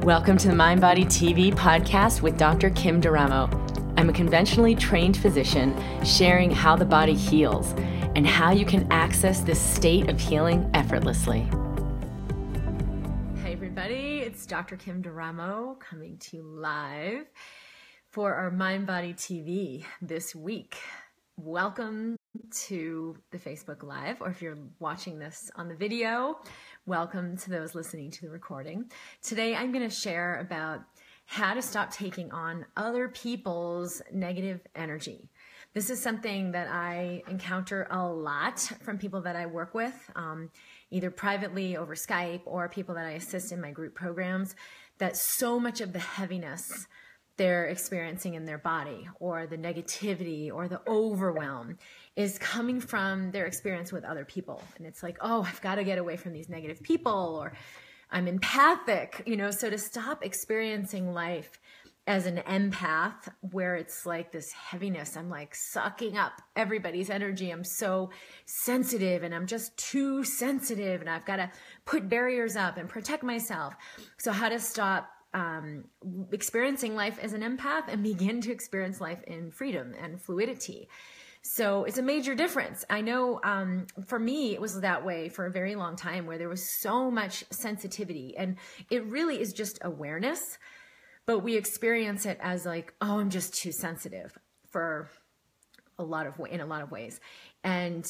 Welcome to the Mind Body TV podcast with Dr. Kim D'Eramo. I'm a conventionally trained physician sharing how the body heals and how you can access this state of healing effortlessly. Hey everybody, it's Dr. Kim D'Eramo coming to you live for our Mind Body TV this week. Welcome to the Facebook Live, or if you're watching this on the video, welcome to those listening to the recording. Today I'm going to share about how to stop taking on other people's negative energy. This is something that I encounter a lot from people that I work with, either privately over Skype or people that I assist in my group programs, that so much of the heaviness they're experiencing in their body, or the negativity or the overwhelm, is coming from their experience with other people. And it's like, oh, I've got to get away from these negative people, or I'm empathic, so to stop experiencing life as an empath, where it's like this heaviness, I'm like sucking up everybody's energy. I'm so sensitive and I'm just too sensitive and I've got to put barriers up and protect myself. So how to stop experiencing life as an empath and begin to experience life in freedom and fluidity. So it's a major difference. I know for me, it was that way for a very long time, where there was so much sensitivity, and it really is just awareness, but we experience it as like, oh, I'm just too sensitive in a lot of ways. And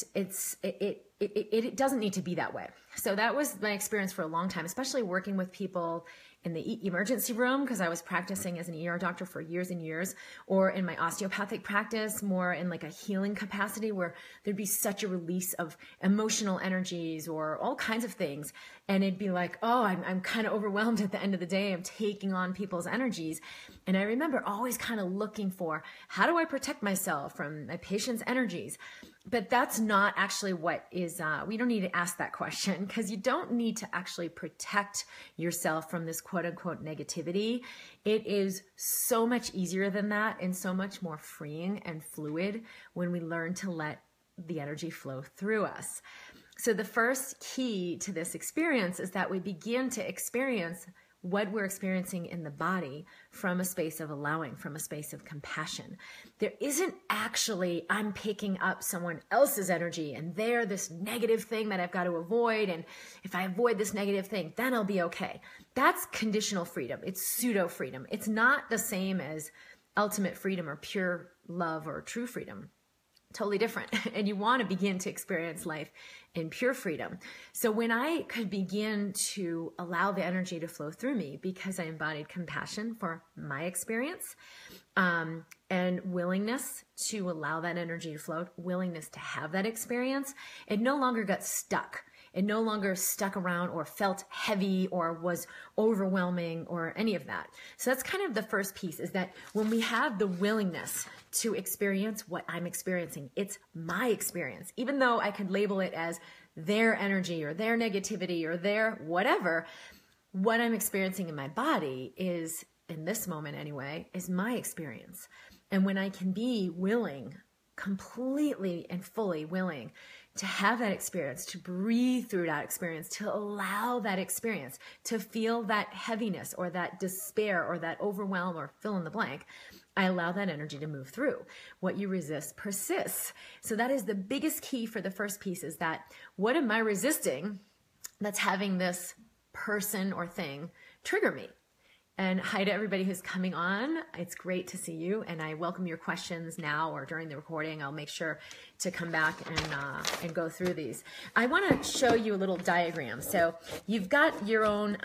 it doesn't need to be that way. So that was my experience for a long time, especially working with people in the emergency room, because I was practicing as an ER doctor for years and years, or in my osteopathic practice, more in like a healing capacity, where there'd be such a release of emotional energies or all kinds of things. And it'd be like, oh, I'm kind of overwhelmed at the end of the day of taking on people's energies. And I remember always kind of looking for, how do I protect myself from my patient's energies? But that's not actually what is, we don't need to ask that question, because you don't need to actually protect yourself from this quote unquote negativity. It is so much easier than that, and so much more freeing and fluid when we learn to let the energy flow through us. So the first key to this experience is that we begin to experience what we're experiencing in the body from a space of allowing, from a space of compassion. There isn't actually, I'm picking up someone else's energy and they're this negative thing that I've got to avoid, and if I avoid this negative thing, then I'll be okay. That's conditional freedom. It's pseudo freedom. It's not the same as ultimate freedom or pure love or true freedom. Totally different. And you want to begin to experience life in pure freedom. So when I could begin to allow the energy to flow through me, because I embodied compassion for my experience, and willingness to allow that energy to flow, willingness to have that experience, it no longer got stuck. It no longer stuck around or felt heavy or was overwhelming or any of that. So that's kind of the first piece, is that when we have the willingness to experience what I'm experiencing, it's my experience. Even though I could label it as their energy or their negativity or their whatever, what I'm experiencing in my body is, in this moment anyway, is my experience. And when I can be willing, completely and fully willing to have that experience, to breathe through that experience, to allow that experience, to feel that heaviness or that despair or that overwhelm or fill in the blank, I allow that energy to move through. What you resist persists. So that is the biggest key for the first piece, is that what am I resisting that's having this person or thing trigger me? And hi to everybody who's coming on. It's great to see you, and I welcome your questions now or during the recording. I'll make sure to come back and go through these. I want to show you a little diagram. So you've got your own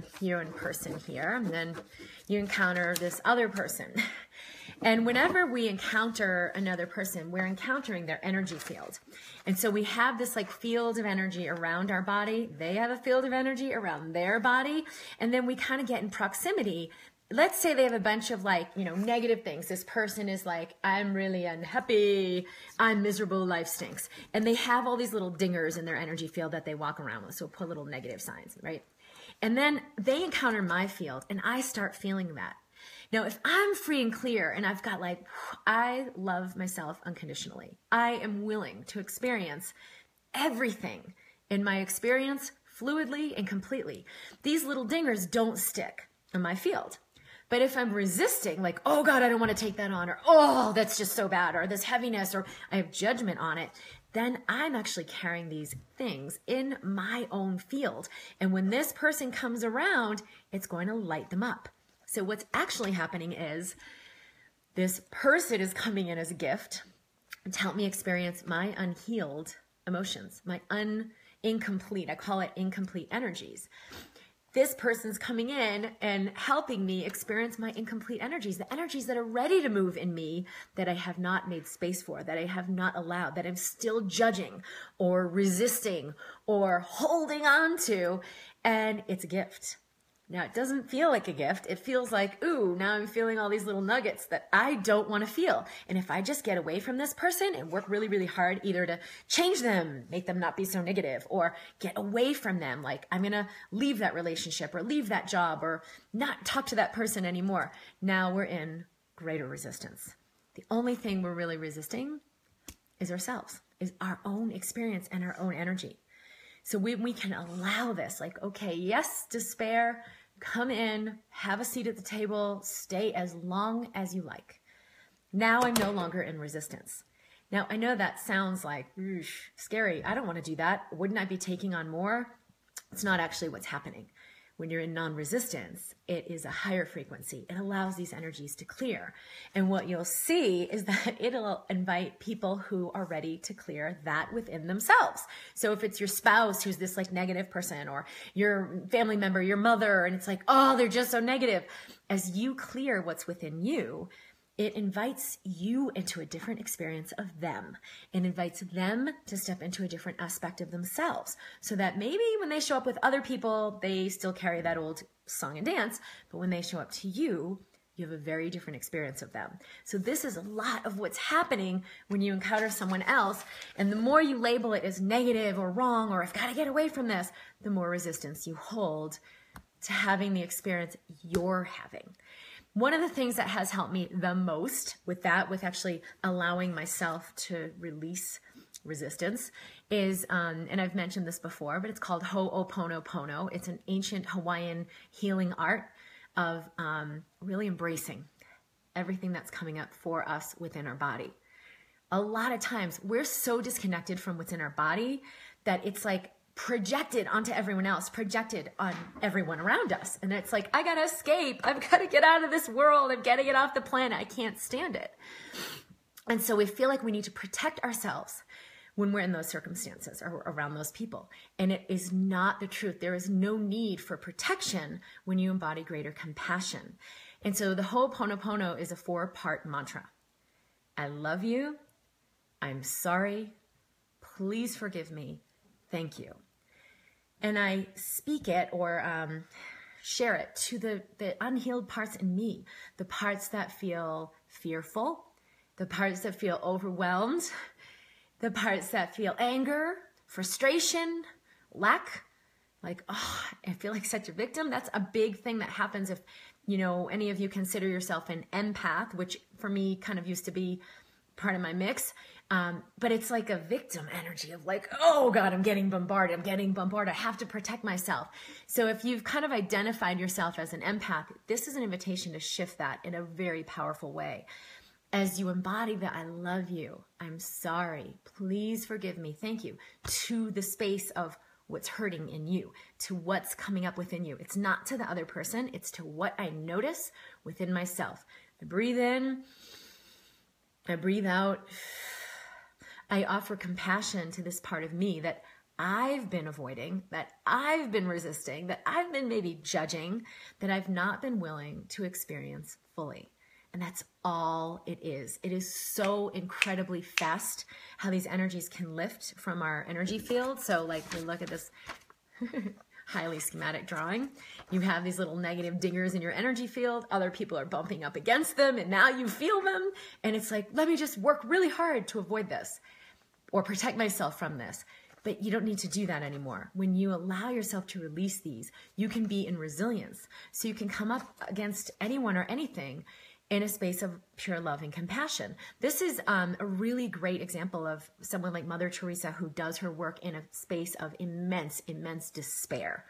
person here, and then you encounter this other person. And whenever we encounter another person, we're encountering their energy field. And so we have this like field of energy around our body. They have a field of energy around their body. And then we kind of get in proximity. Let's say they have a bunch of negative things. This person is like, I'm really unhappy. I'm miserable. Life stinks. And they have all these little dingers in their energy field that they walk around with. So put little negative signs, right? And then they encounter my field and I start feeling that. Now, if I'm free and clear and I've got I love myself unconditionally, I am willing to experience everything in my experience fluidly and completely. These little dingers don't stick. in my field. But if I'm resisting, like, oh God, I don't want to take that on, or oh, that's just so bad, or this heaviness, or I have judgment on it, then I'm actually carrying these things in my own field. And when this person comes around, it's going to light them up. So what's actually happening is this person is coming in as a gift to help me experience my unhealed emotions, my incomplete, I call it incomplete energies. This person's coming in and helping me experience my incomplete energies, the energies that are ready to move in me that I have not made space for, that I have not allowed, that I'm still judging or resisting or holding on to. And it's a gift. Now, it doesn't feel like a gift. It feels like, ooh, now I'm feeling all these little nuggets that I don't want to feel. And if I just get away from this person and work really, really hard either to change them, make them not be so negative, or get away from them, like I'm going to leave that relationship or leave that job or not talk to that person anymore. Now we're in greater resistance. The only thing we're really resisting is ourselves, is our own experience and our own energy. So we can allow this, like, okay, yes, despair, come in, have a seat at the table, stay as long as you like. Now I'm no longer in resistance. Now, I know that sounds like scary. I don't want to do that. Wouldn't I be taking on more? It's not actually what's happening. When you're in non-resistance, it is a higher frequency. It allows these energies to clear. And what you'll see is that it'll invite people who are ready to clear that within themselves. So if it's your spouse who's this like negative person, or your family member, your mother, and it's like, oh, they're just so negative. As you clear what's within you, it invites you into a different experience of them. It invites them to step into a different aspect of themselves, so that maybe when they show up with other people, they still carry that old song and dance, but when they show up to you, you have a very different experience of them. So this is a lot of what's happening when you encounter someone else, and the more you label it as negative or wrong, or I've got to get away from this, the more resistance you hold to having the experience you're having. One of the things that has helped me the most with that, with actually allowing myself to release resistance, is, and I've mentioned this before, but it's called Ho'oponopono. It's an ancient Hawaiian healing art of really embracing everything that's coming up for us within our body. A lot of times we're so disconnected from what's in our body that it's like projected onto everyone else, projected on everyone around us. And it's like, I gotta escape. I've got to get out of this world. I'm getting it off the planet. I can't stand it. And so we feel like we need to protect ourselves when we're in those circumstances or around those people. And it is not the truth. There is no need for protection when you embody greater compassion. And so the Ho'oponopono is a 4-part mantra. I love you. I'm sorry. Please forgive me. Thank you. And I speak it or share it to the unhealed parts in me, the parts that feel fearful, the parts that feel overwhelmed, the parts that feel anger, frustration, lack, like, oh, I feel like such a victim. That's a big thing that happens if, you know, any of you consider yourself an empath, which for me kind of used to be part of my mix. But it's like a victim energy of like, oh God, I'm getting bombarded. I have to protect myself. So if you've kind of identified yourself as an empath, this is an invitation to shift that in a very powerful way. As you embody that, I love you, I'm sorry, please forgive me, thank you, to the space of what's hurting in you, to what's coming up within you. It's not to the other person, it's to what I notice within myself. I breathe in, I breathe out. I offer compassion to this part of me that I've been avoiding, that I've been resisting, that I've been maybe judging, that I've not been willing to experience fully. And that's all it is. It is so incredibly fast how these energies can lift from our energy field. So like we look at this highly schematic drawing. You have these little negative dingers in your energy field. Other people are bumping up against them and now you feel them. And it's like, let me just work really hard to avoid this or protect myself from this. But you don't need to do that anymore. When you allow yourself to release these, you can be in resilience. So you can come up against anyone or anything in a space of pure love and compassion. This is a really great example of someone like Mother Teresa who does her work in a space of immense, immense despair.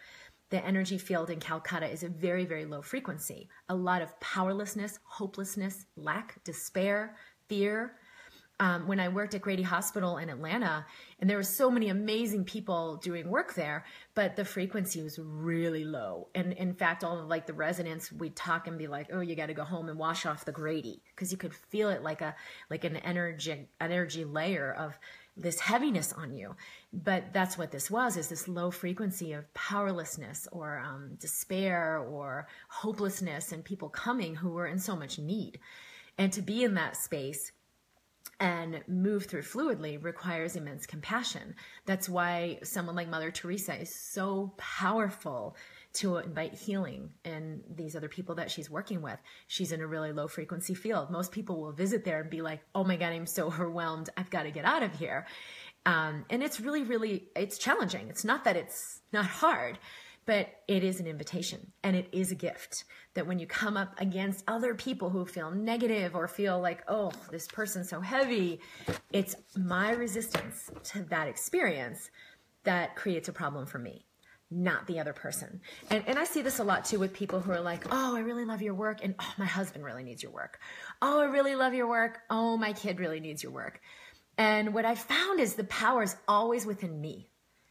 the energy field in Calcutta is a very, very low frequency. A lot of powerlessness, hopelessness, lack, despair, fear. When I worked at Grady Hospital in Atlanta, and there were so many amazing people doing work there, but the frequency was really low. And in fact, all of like the residents, we'd talk and be like, oh, you got to go home and wash off the Grady, because you could feel it like an energy layer of this heaviness on you. But that's what this was, is this low frequency of powerlessness or despair or hopelessness, and people coming who were in so much need. And to be in that space and move through fluidly requires immense compassion. That's why someone like Mother Teresa is so powerful to invite healing in these other people that she's working with. She's in a really low frequency field. Most people will visit there and be like, oh my God, I'm so overwhelmed. I've got to get out of here. And it's really, really, it's challenging. It's not that it's not hard, but it is an invitation, and it is a gift that when you come up against other people who feel negative or feel like, oh, this person's so heavy, it's my resistance to that experience that creates a problem for me, not the other person. And I see this a lot too with people who are like, oh, I really love your work. And oh, my husband really needs your work. Oh, I really love your work. Oh, my kid really needs your work. And what I found is the power is always within me.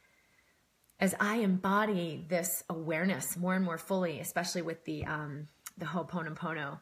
As I embody this awareness more and more fully, especially with the Ho'oponopono,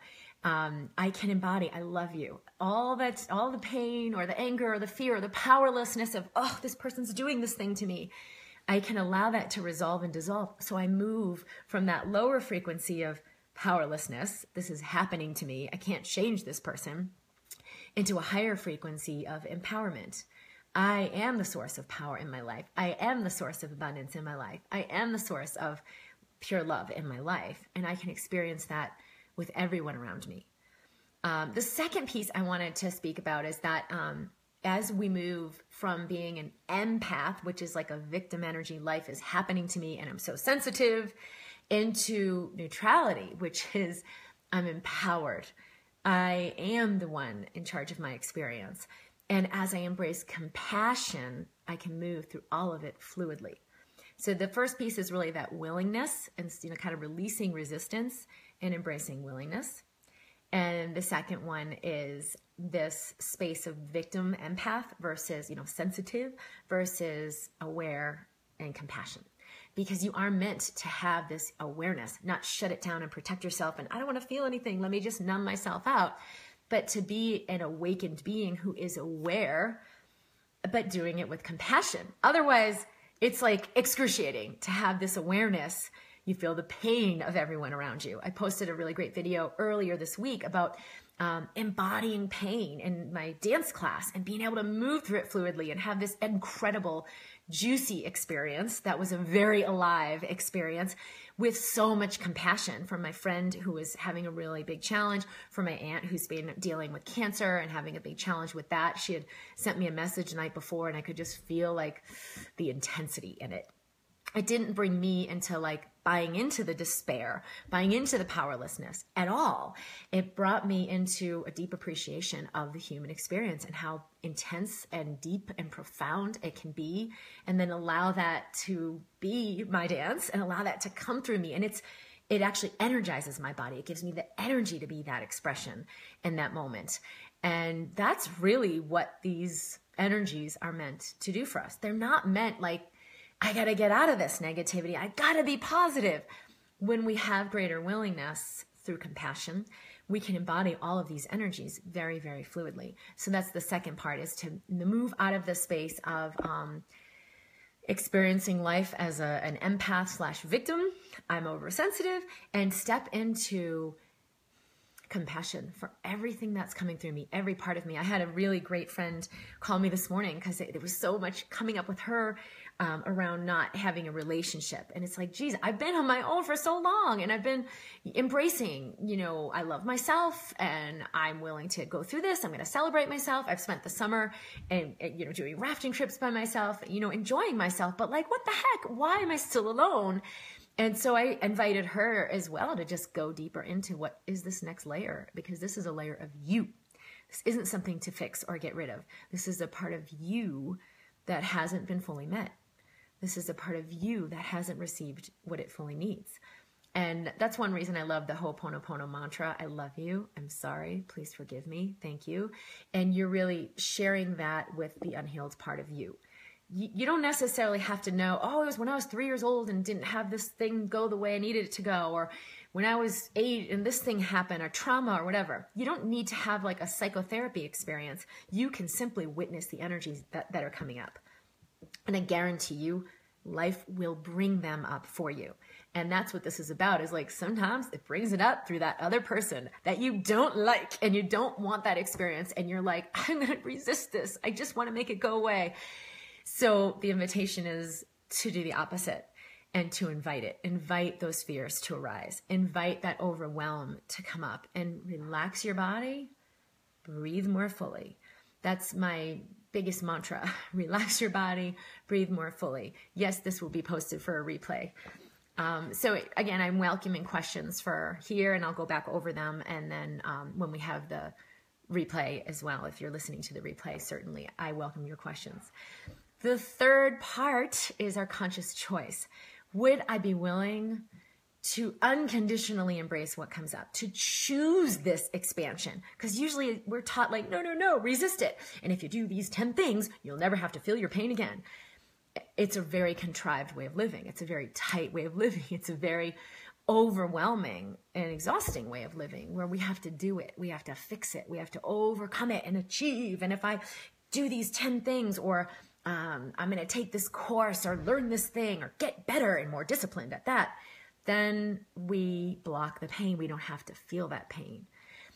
I can embody, I love you. All the pain or the anger or the fear or the powerlessness of, oh, this person's doing this thing to me. I can allow that to resolve and dissolve. So I move from that lower frequency of powerlessness, this is happening to me, I can't change this person, into a higher frequency of empowerment. I am the source of power in my life. I am the source of abundance in my life. I am the source of pure love in my life. And I can experience that with everyone around me. The second piece I wanted to speak about is that as we move from being an empath, which is like a victim energy, life is happening to me and I'm so sensitive, into neutrality, which is I'm empowered. I am the one in charge of my experience. And as I embrace compassion, I can move through all of it fluidly. So the first piece is really that willingness and, kind of releasing resistance and embracing willingness. And the second one is this space of victim empath versus, sensitive versus aware and compassion. Because you are meant to have this awareness, not shut it down and protect yourself. And I don't want to feel anything. Let me just numb myself out. But to be an awakened being who is aware, but doing it with compassion. Otherwise, it's like excruciating to have this awareness. You feel the pain of everyone around you. I posted a really great video earlier this week about embodying pain in my dance class and being able to move through it fluidly and have this incredible, juicy experience that was a very alive experience with so much compassion from my friend who was having a really big challenge, for my aunt who's been dealing with cancer and having a big challenge with that. She had sent me a message the night before and I could just feel like the intensity in it. It didn't bring me into like buying into the despair, buying into the powerlessness at all. It brought me into a deep appreciation of the human experience and how intense and deep and profound it can be, and then allow that to be my dance and allow that to come through me. And it actually energizes my body. It gives me the energy to be that expression in that moment. And that's really what these energies are meant to do for us. They're not meant like, I got to get out of this negativity. I got to be positive. When we have greater willingness through compassion, we can embody all of these energies very, very fluidly. So that's the second part, is to move out of the space of experiencing life as an empath / victim. I'm oversensitive, and step into compassion for everything that's coming through me, every part of me. I had a really great friend call me this morning because it was so much coming up with her around not having a relationship. And it's like, geez, I've been on my own for so long and I've been embracing, I love myself and I'm willing to go through this. I'm going to celebrate myself. I've spent the summer and doing rafting trips by myself, enjoying myself, but like, what the heck? Why am I still alone? And so I invited her as well to just go deeper into what is this next layer, because this is a layer of you. This isn't something to fix or get rid of. This is a part of you that hasn't been fully met. This is a part of you that hasn't received what it fully needs. And that's one reason I love the Ho'oponopono mantra. I love you. I'm sorry. Please forgive me. Thank you. And you're really sharing that with the unhealed part of you. You don't necessarily have to know, oh, it was when I was 3 years old and didn't have this thing go the way I needed it to go, or when I was 8 and this thing happened, or trauma or whatever. You don't need to have like a psychotherapy experience. You can simply witness the energies that are coming up. And I guarantee you, life will bring them up for you. And that's what this is about, is like sometimes it brings it up through that other person that you don't like and you don't want that experience. And you're like, I'm going to resist this. I just want to make it go away. So the invitation is to do the opposite and to invite it. Invite those fears to arise. Invite that overwhelm to come up and relax your body. Breathe more fully. That's my biggest mantra. Relax your body, breathe more fully. Yes, this will be posted for a replay. So again, I'm welcoming questions for here, and I'll go back over them. And then when we have the replay as well, if you're listening to the replay, certainly I welcome your questions. The third part is our conscious choice. Would I be willing to unconditionally embrace what comes up, to choose this expansion? Because usually we're taught like, no, resist it. And if you do these 10 things, you'll never have to feel your pain again. It's a very contrived way of living. It's a very tight way of living. It's a very overwhelming and exhausting way of living, where we have to do it. We have to fix it. We have to overcome it and achieve. And if I do these 10 things, or I'm going to take this course or learn this thing or get better and more disciplined at that, then we block the pain. We don't have to feel that pain.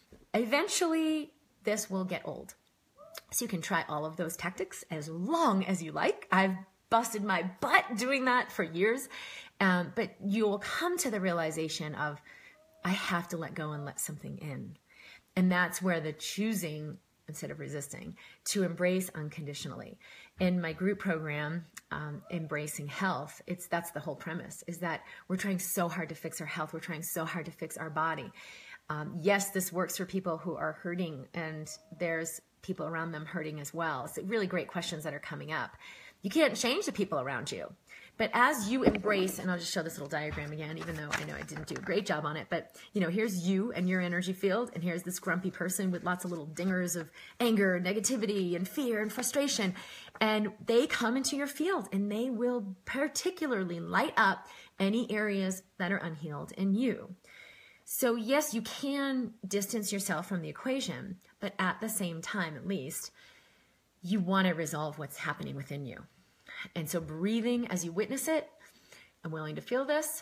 Eventually, this will get old. So you can try all of those tactics as long as you like. I've busted my butt doing that for years. But you'll come to the realization of, I have to let go and let something in. And that's where the choosing, instead of resisting, to embrace unconditionally. In my group program, Embracing Health, that's the whole premise, is that we're trying so hard to fix our health. We're trying so hard to fix our body. Yes, this works for people who are hurting, and there's people around them hurting as well. It's really great questions that are coming up. You can't change the people around you. But as you embrace, and I'll just show this little diagram again, even though I know I didn't do a great job on it, but here's you and your energy field, and here's this grumpy person with lots of little dingers of anger, negativity, and fear and frustration. And they come into your field, and they will particularly light up any areas that are unhealed in you. So yes, you can distance yourself from the equation, but at the same time, at least, you want to resolve what's happening within you. And so breathing as you witness it, I'm willing to feel this.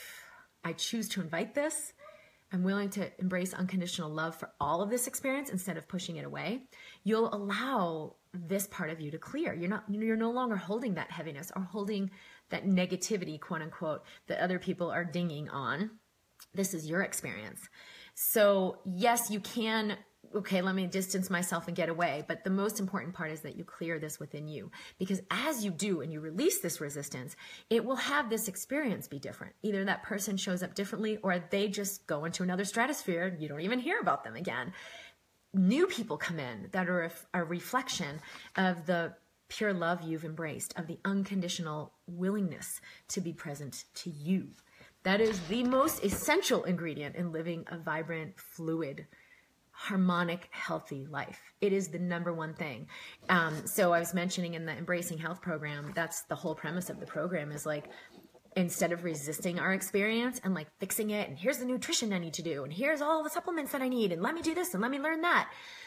I choose to invite this. I'm willing to embrace unconditional love for all of this experience instead of pushing it away. You'll allow this part of you to clear. You're no longer holding that heaviness or holding that negativity, quote unquote, that other people are dinging on. This is your experience. So yes, you can, okay, let me distance myself and get away. But the most important part is that you clear this within you. Because as you do and you release this resistance, it will have this experience be different. Either that person shows up differently, or they just go into another stratosphere and you don't even hear about them again. New people come in that are a reflection of the pure love you've embraced, of the unconditional willingness to be present to you. That is the most essential ingredient in living a vibrant, fluid, harmonic, healthy life. It is the number one thing. So I was mentioning in the Embracing Health program, that's the whole premise of the program, is like, instead of resisting our experience and like fixing it, and here's the nutrition I need to do, and here's all the supplements that I need, and let me do this, and let me learn that.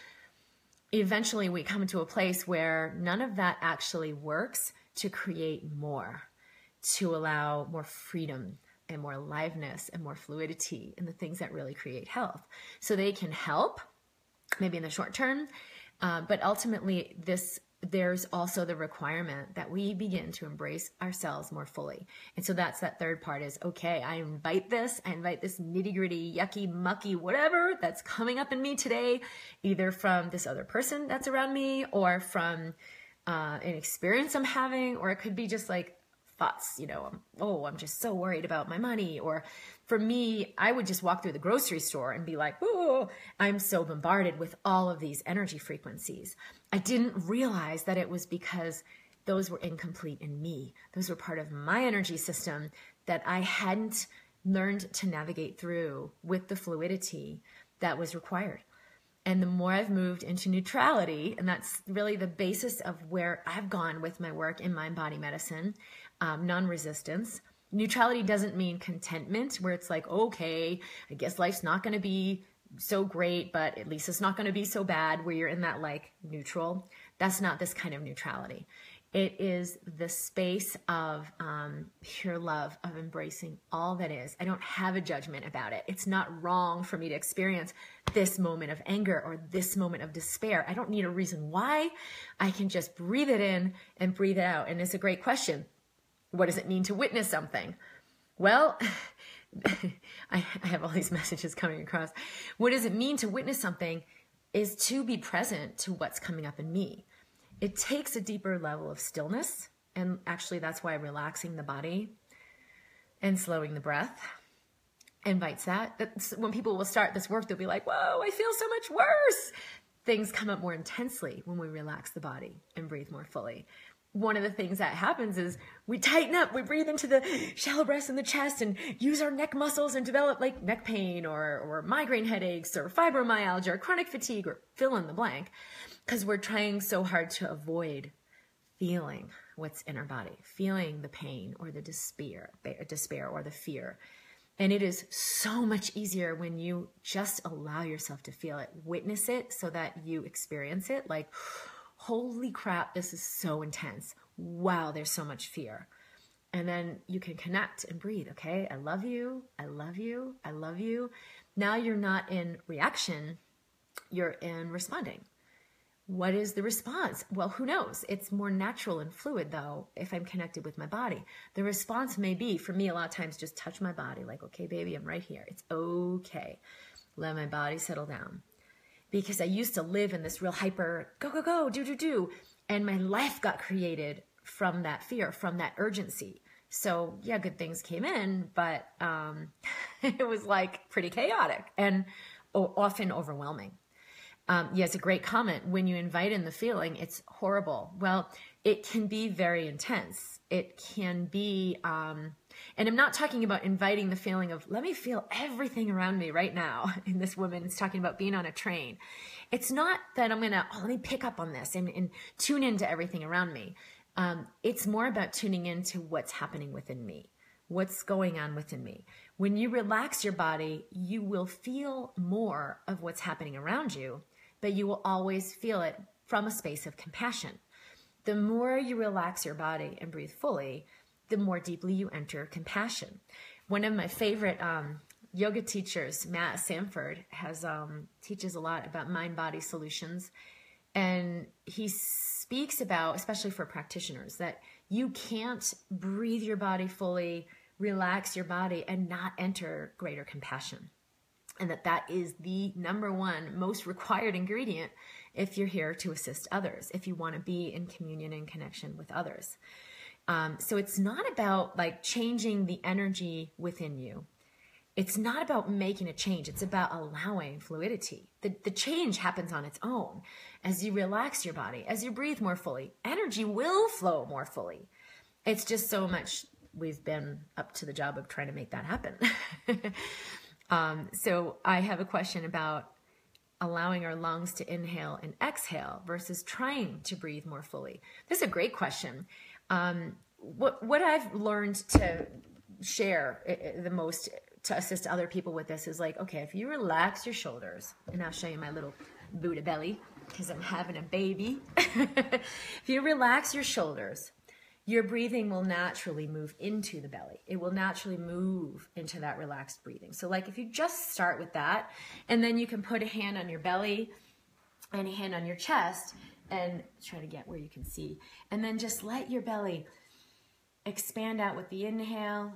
Eventually we come to a place where none of that actually works to create more, to allow more freedom and more aliveness and more fluidity in the things that really create health. So they can help, maybe in the short term, but ultimately there's also the requirement that we begin to embrace ourselves more fully. And so that's that third part is, okay, I invite this nitty gritty, yucky, mucky, whatever that's coming up in me today, either from this other person that's around me, or from an experience I'm having, or it could be just like thoughts, I'm just so worried about my money. Or for me, I would just walk through the grocery store and be like, oh, I'm so bombarded with all of these energy frequencies. I didn't realize that it was because those were incomplete in me. Those were part of my energy system that I hadn't learned to navigate through with the fluidity that was required. And the more I've moved into neutrality, and that's really the basis of where I've gone with my work in mind-body medicine, non-resistance. Neutrality doesn't mean contentment, where it's like, okay, I guess life's not going to be so great, but at least it's not going to be so bad, where you're in that like neutral. That's not this kind of neutrality. It is the space of pure love, of embracing all that is. I don't have a judgment about it. It's not wrong for me to experience this moment of anger or this moment of despair. I don't need a reason why. I can just breathe it in and breathe it out. And it's a great question. What does it mean to witness something? Well, I have all these messages coming across. What does it mean to witness something is to be present to what's coming up in me. It takes a deeper level of stillness, and actually that's why relaxing the body and slowing the breath invites that. That's when people will start this work, they'll be like, whoa, I feel so much worse. Things come up more intensely when we relax the body and breathe more fully. One of the things that happens is we tighten up, we breathe into the shallow breaths in the chest and use our neck muscles and develop like neck pain or migraine headaches or fibromyalgia or chronic fatigue or fill in the blank, because we're trying so hard to avoid feeling what's in our body, feeling the pain or the despair or the fear. And it is so much easier when you just allow yourself to feel it, witness it so that you experience it like, holy crap, this is so intense. Wow, there's so much fear. And then you can connect and breathe. Okay, I love you. I love you. I love you. Now you're not in reaction. You're in responding. What is the response? Well, who knows? It's more natural and fluid, though, if I'm connected with my body. The response may be, for me, a lot of times, just touch my body. Like, okay, baby, I'm right here. It's okay. Let my body settle down. Because I used to live in this real hyper, go, go, go, do, do, do. And my life got created from that fear, from that urgency. So yeah, good things came in, but it was like pretty chaotic and often overwhelming. It's a great comment. When you invite in the feeling, it's horrible. Well, it can be very intense. It can be, and I'm not talking about inviting the feeling of, let me feel everything around me right now. And this woman is talking about being on a train. It's not that I'm going to, let me pick up on this and tune into everything around me. It's more about tuning into what's happening within me, what's going on within me. When you relax your body, you will feel more of what's happening around you, but you will always feel it from a space of compassion. The more you relax your body and breathe fully, the more deeply you enter compassion. One of my favorite yoga teachers, Matt Sanford, teaches a lot about mind-body solutions. And he speaks about, especially for practitioners, that you can't breathe your body fully, relax your body, and not enter greater compassion. And that is the number one most required ingredient if you're here to assist others, if you want to be in communion and connection with others. So it's not about like changing the energy within you. It's not about making a change. It's about allowing fluidity. The change happens on its own. As you relax your body, as you breathe more fully, energy will flow more fully. It's just so much we've been up to the job of trying to make that happen. So I have a question about allowing our lungs to inhale and exhale versus trying to breathe more fully. This is a great question. What I've learned to share the most to assist other people with this is like, okay, if you relax your shoulders, and I'll show you my little Buddha belly because I'm having a baby. If you relax your shoulders, your breathing will naturally move into the belly. It will naturally move into that relaxed breathing. So like if you just start with that, and then you can put a hand on your belly and a hand on your chest and try to get where you can see. And then just let your belly expand out with the inhale,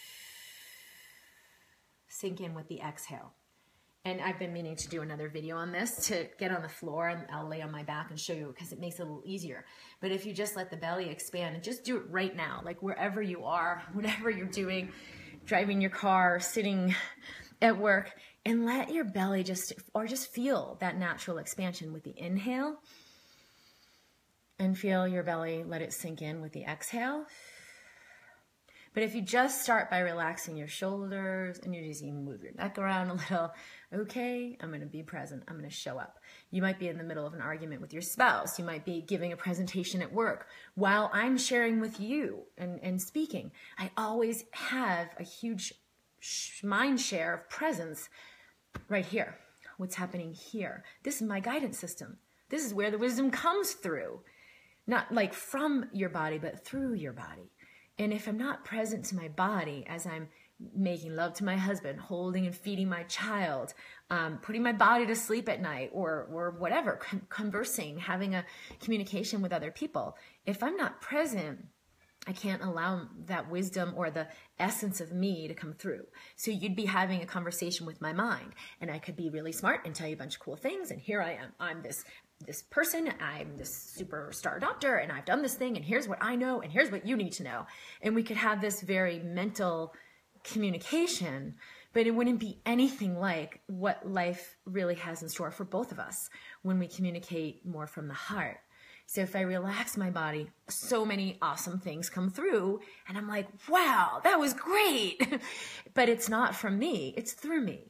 sink in with the exhale. And I've been meaning to do another video on this, to get on the floor, and I'll lay on my back and show you because it makes it a little easier. But if you just let the belly expand and just do it right now, like wherever you are, whatever you're doing, driving your car, sitting at work, and let your belly just feel that natural expansion with the inhale And feel your belly, let it sink in with the exhale. But if you just start by relaxing your shoulders and you just even move your neck around a little, okay, I'm going to be present. I'm going to show up. You might be in the middle of an argument with your spouse. You might be giving a presentation at work while I'm sharing with you and speaking. I always have a huge mind share of presence right here. What's happening here? This is my guidance system. This is where the wisdom comes through. Not like from your body, but through your body. And if I'm not present to my body as I'm making love to my husband, holding and feeding my child, putting my body to sleep at night, or whatever, conversing, having a communication with other people, if I'm not present, I can't allow that wisdom or the essence of me to come through. So you'd be having a conversation with my mind, and I could be really smart and tell you a bunch of cool things, and here I am. I'm this person, I'm this superstar doctor, and I've done this thing, and here's what I know, and here's what you need to know. And we could have this very mental communication, but it wouldn't be anything like what life really has in store for both of us when we communicate more from the heart. So if I relax my body, so many awesome things come through, and I'm like, wow, that was great. But it's not from me, it's through me.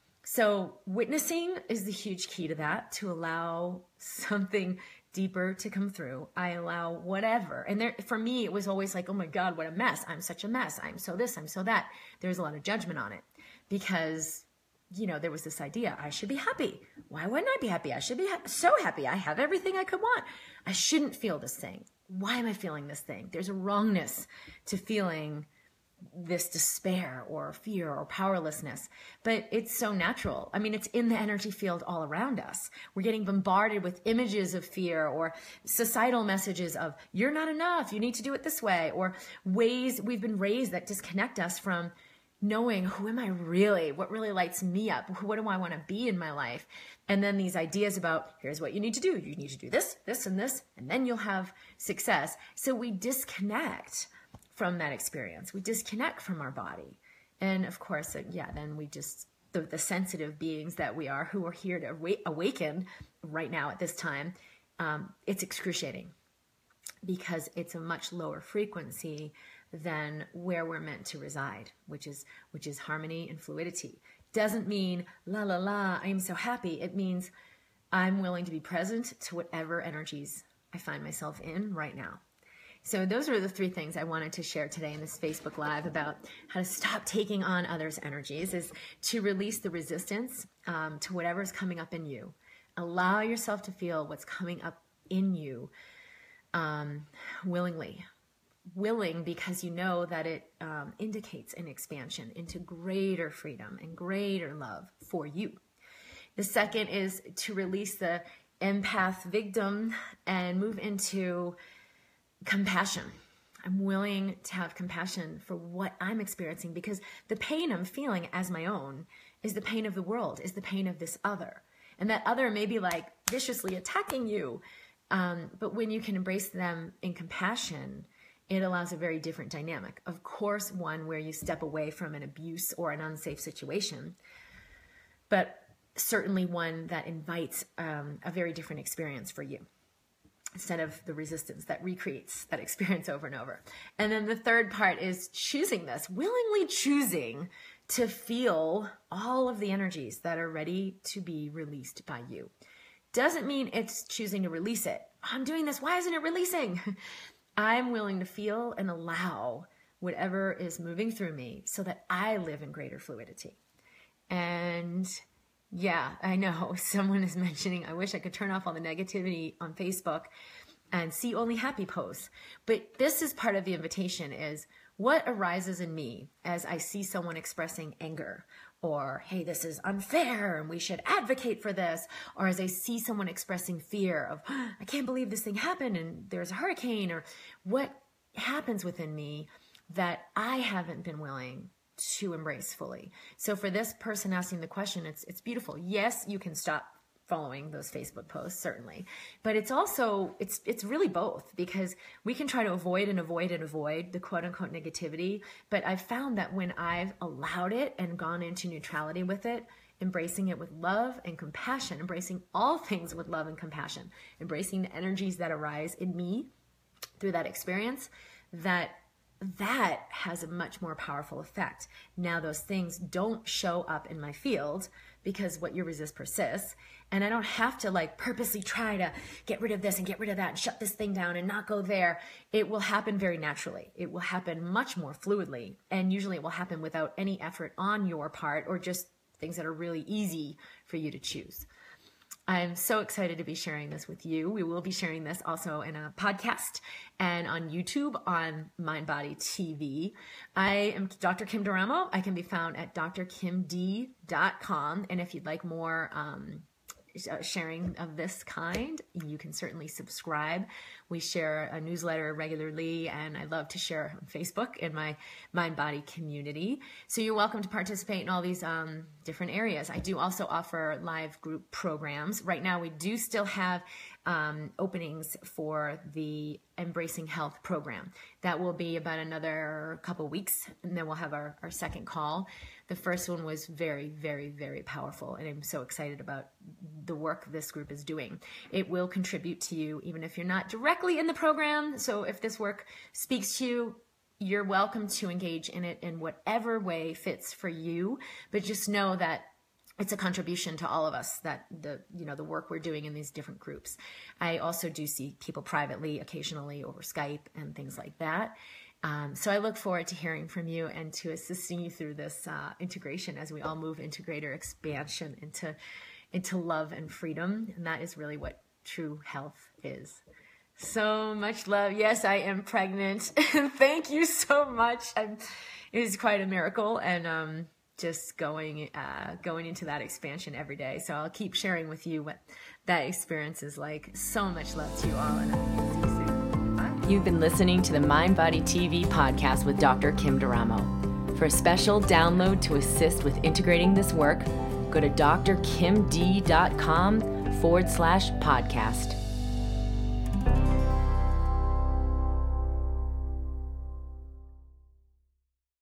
So witnessing is the huge key to that, to allow something deeper to come through. I allow whatever. And there, for me, it was always like, oh my God, what a mess. I'm such a mess. I'm so this, I'm so that. There's a lot of judgment on it because, you know, there was this idea, I should be happy. Why wouldn't I be happy? I should be so happy. I have everything I could want. I shouldn't feel this thing. Why am I feeling this thing? There's a wrongness to feeling this despair or fear or powerlessness, but it's so natural. I mean, it's in the energy field all around us. We're getting bombarded with images of fear or societal messages of you're not enough, you need to do it this way, or ways we've been raised that disconnect us from knowing who am I really, what really lights me up, what do I want to be in my life. And then these ideas about here's what you need to do. You need to do this, this, and this, and then you'll have success. So we disconnect from that experience. We disconnect from our body. And of course, then we just, the sensitive beings that we are, who are here to awaken right now at this time, it's excruciating because it's a much lower frequency than where we're meant to reside, which is harmony and fluidity. Doesn't mean la la la, I'm so happy. It means I'm willing to be present to whatever energies I find myself in right now. So those are the 3 things I wanted to share today in this Facebook Live about how to stop taking on others' energies, is to release the resistance to whatever's coming up in you. Allow yourself to feel what's coming up in you willingly. Willing because you know that it indicates an expansion into greater freedom and greater love for you. The second is to release the empath victim and move into compassion. I'm willing to have compassion for what I'm experiencing because the pain I'm feeling as my own is the pain of the world, is the pain of this other. And that other may be like viciously attacking you. But when you can embrace them in compassion, it allows a very different dynamic. Of course, one where you step away from an abuse or an unsafe situation, but certainly one that invites a very different experience for you, instead of the resistance that recreates that experience over and over. And then the third part is choosing this, willingly choosing to feel all of the energies that are ready to be released by you. Doesn't mean it's choosing to release it. I'm doing this, why isn't it releasing? I'm willing to feel and allow whatever is moving through me so that I live in greater fluidity. And yeah, I know someone is mentioning, I wish I could turn off all the negativity on Facebook and see only happy posts. But this is part of the invitation, is what arises in me as I see someone expressing anger, or, hey, this is unfair and we should advocate for this. Or as I see someone expressing fear of, I can't believe this thing happened and there's a hurricane, or what happens within me that I haven't been willing to embrace fully. So for this person asking the question, it's beautiful. Yes, you can stop following those Facebook posts, certainly. But it's also, it's really both, because we can try to avoid the quote unquote negativity. But I've found that when I've allowed it and gone into neutrality with it, embracing it with love and compassion, embracing all things with love and compassion, embracing the energies that arise in me through that experience, that has a much more powerful effect. Now those things don't show up in my field because what you resist persists. And I don't have to like purposely try to get rid of this and get rid of that and shut this thing down and not go there. It will happen very naturally. It will happen much more fluidly. And usually it will happen without any effort on your part, or just things that are really easy for you to choose. I'm so excited to be sharing this with you. We will be sharing this also in a podcast and on YouTube on Mind Body TV. I am Dr. Kim D'Eramo. I can be found at drkimd.com. And if you'd like more sharing of this kind, you can certainly subscribe. We share a newsletter regularly, and I love to share on Facebook in my Mind Body community. So you're welcome to participate in all these different areas. I do also offer live group programs. Right now, we do still have openings for the Embracing Health program. That will be about another couple weeks, and then we'll have our second call. The first one was very, very, very powerful, and I'm so excited about the work this group is doing. It will contribute to you, even if you're not directly in the program. So if this work speaks to you, you're welcome to engage in it in whatever way fits for you. But just know that it's a contribution to all of us, that the work we're doing in these different groups. I also do see people privately, occasionally over Skype and things like that. So I look forward to hearing from you and to assisting you through this integration as we all move into greater expansion, into love and freedom. And that is really what true health is. So much love. Yes, I am pregnant. Thank you so much. It is quite a miracle, and just going into that expansion every day. So I'll keep sharing with you what that experience is like. So much love to you all, and I'll see you soon. Bye. You've been listening to the Mind Body TV podcast with Dr. Kim D'Eramo. For a special download to assist with integrating this work, go to drkimd.com/podcast.